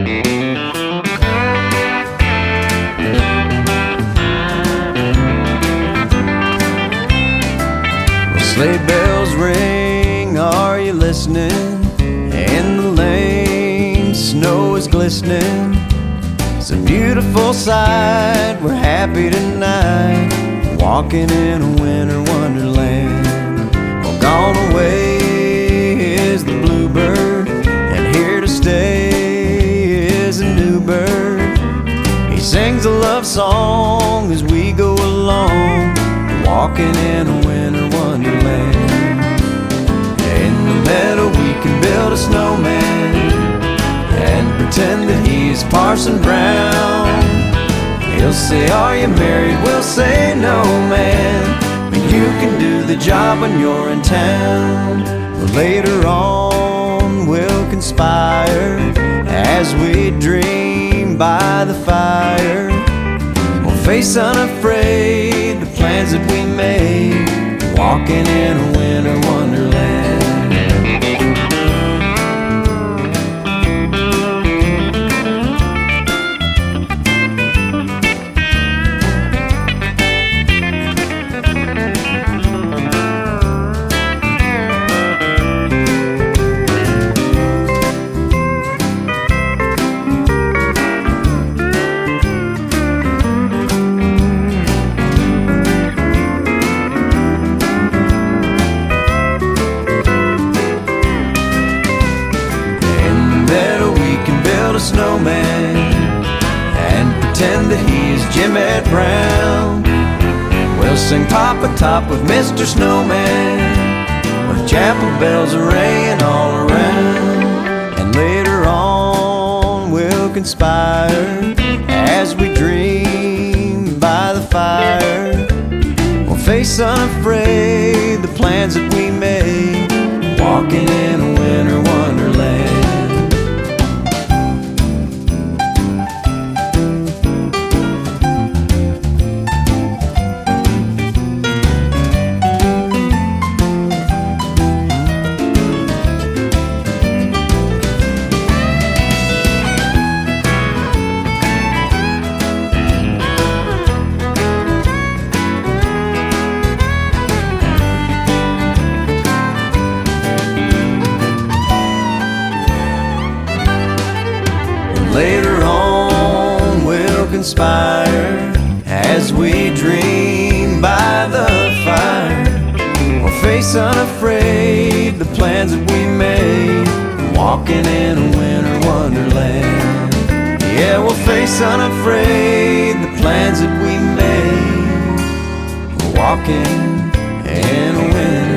Sleigh bells ring, are you listening? In the lane, snow is glistening. It's a beautiful sight, we're happy tonight, walking in a winter wonderland. Well, gone away is the bluebird, and here to stay is a new bird. He sings a love song as we go along, walking in a winter wonderland. In the meadow we can build a snowman and pretend that he's Parson Brown. He'll say, are you married? We'll say, no, man, but you can do the job when you're in town. But later on we'll conspire as we dream by the fire. We'll face unafraid the plans that we made, walking in a winter wonderland. Snowman and pretend that he's Jim Ed Brown. We'll sing Papa Top with Mr. Snowman, with chapel bells ringing all around. And later on we'll conspire as we dream by the fire. We'll face unafraid the plans that we made, walking in a winter wonderland. Later on we'll conspire as we dream by the fire. We'll face unafraid the plans that we made, walking in a winter wonderland. Yeah, we'll face unafraid the plans that we made, walking in a winter